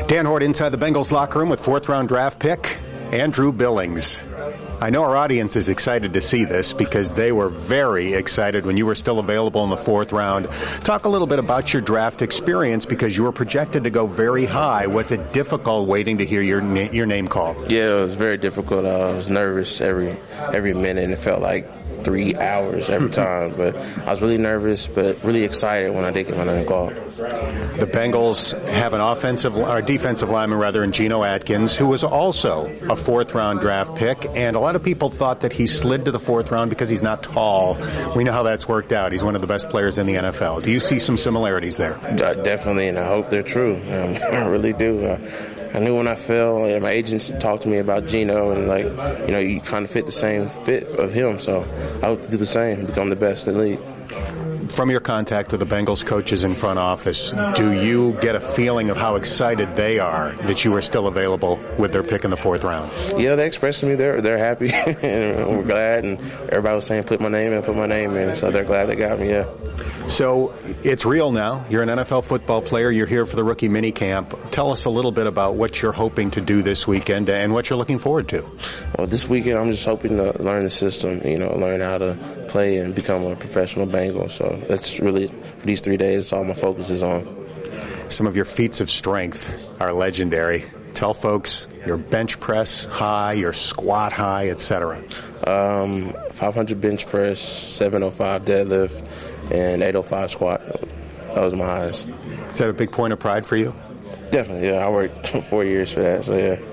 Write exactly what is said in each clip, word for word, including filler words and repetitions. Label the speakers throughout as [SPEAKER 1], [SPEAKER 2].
[SPEAKER 1] Dan Hort inside the Bengals locker room with fourth round draft pick, Andrew Billings. I know our audience is excited to see this because they were very excited when you were still available in the fourth round. Talk a little bit about your draft experience because you were projected to go very high. Was it difficult waiting to hear your na- your name called?
[SPEAKER 2] Yeah, it was very difficult. Uh, I was nervous every every minute, and it felt like three hours every time. But I was really nervous, but really excited when I did get my name called.
[SPEAKER 1] The Bengals have an offensive or defensive lineman rather in Geno Atkins, who was also a fourth round draft pick, and a lot of people thought that he slid to the fourth round because he's not tall. We know how that's worked out. He's one of the best players in the N F L. Do you see some similarities there?
[SPEAKER 2] Uh, definitely, and I hope they're true. Um, I really do. Uh, I knew when I fell, and my agents talked to me about Geno, and like, you know, you kind of fit the same fit of him. So I hope to do the same, become the best in the league.
[SPEAKER 1] From your contact with the Bengals coaches in front office, do you get a feeling of how excited they are that you are still available with their pick in the fourth round?
[SPEAKER 2] Yeah, they expressed to me they're they're happy and we're glad, and everybody was saying put my name in, put my name in, so they're glad they got me. Yeah.
[SPEAKER 1] So it's real now. You're an N F L football player. You're here for the rookie minicamp. Tell us a little bit about what you're hoping to do this weekend and what you're looking forward to.
[SPEAKER 2] Well, this weekend I'm just hoping to learn the system, you know, learn how to play and become a professional Bengal. So that's really, for these three days, all my focus is on.
[SPEAKER 1] Some of your feats of strength are legendary. Tell folks your bench press high, your squat high, et cetera.
[SPEAKER 2] Um, five hundred bench press, seven oh five deadlift, and eight oh five squat. Those are my highs.
[SPEAKER 1] Is that a big point of pride for you?
[SPEAKER 2] Definitely, yeah. I worked four years for that, so yeah.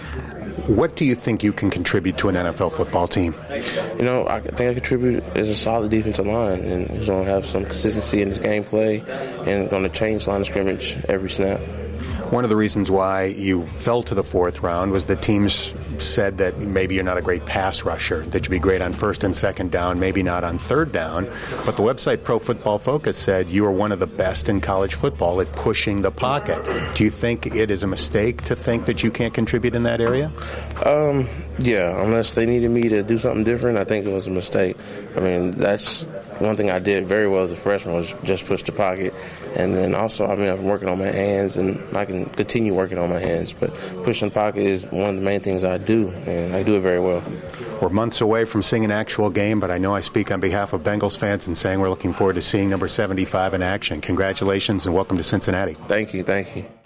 [SPEAKER 1] What do you think you can contribute to an N F L football team?
[SPEAKER 2] You know, I think I contribute as a solid defensive line, and he's going to have some consistency in his gameplay and going to change line of scrimmage every snap.
[SPEAKER 1] One of the reasons why you fell to the fourth round was that teams said that maybe you're not a great pass rusher, that you'd be great on first and second down, maybe not on third down. But the website Pro Football Focus said you are one of the best in college football at pushing the pocket. Do you think it is a mistake to think that you can't contribute in that area?
[SPEAKER 2] Um, yeah, unless they needed me to do something different, I think it was a mistake. I mean, that's one thing I did very well as a freshman was just push the pocket. And then also, I mean, I'm working on my hands, and I can continue working on my hands. But pushing the pocket is one of the main things I do, and I do it very well.
[SPEAKER 1] We're months away from seeing an actual game, but I know I speak on behalf of Bengals fans in saying we're looking forward to seeing number seventy-five in action. Congratulations and welcome to Cincinnati.
[SPEAKER 2] Thank you, thank you.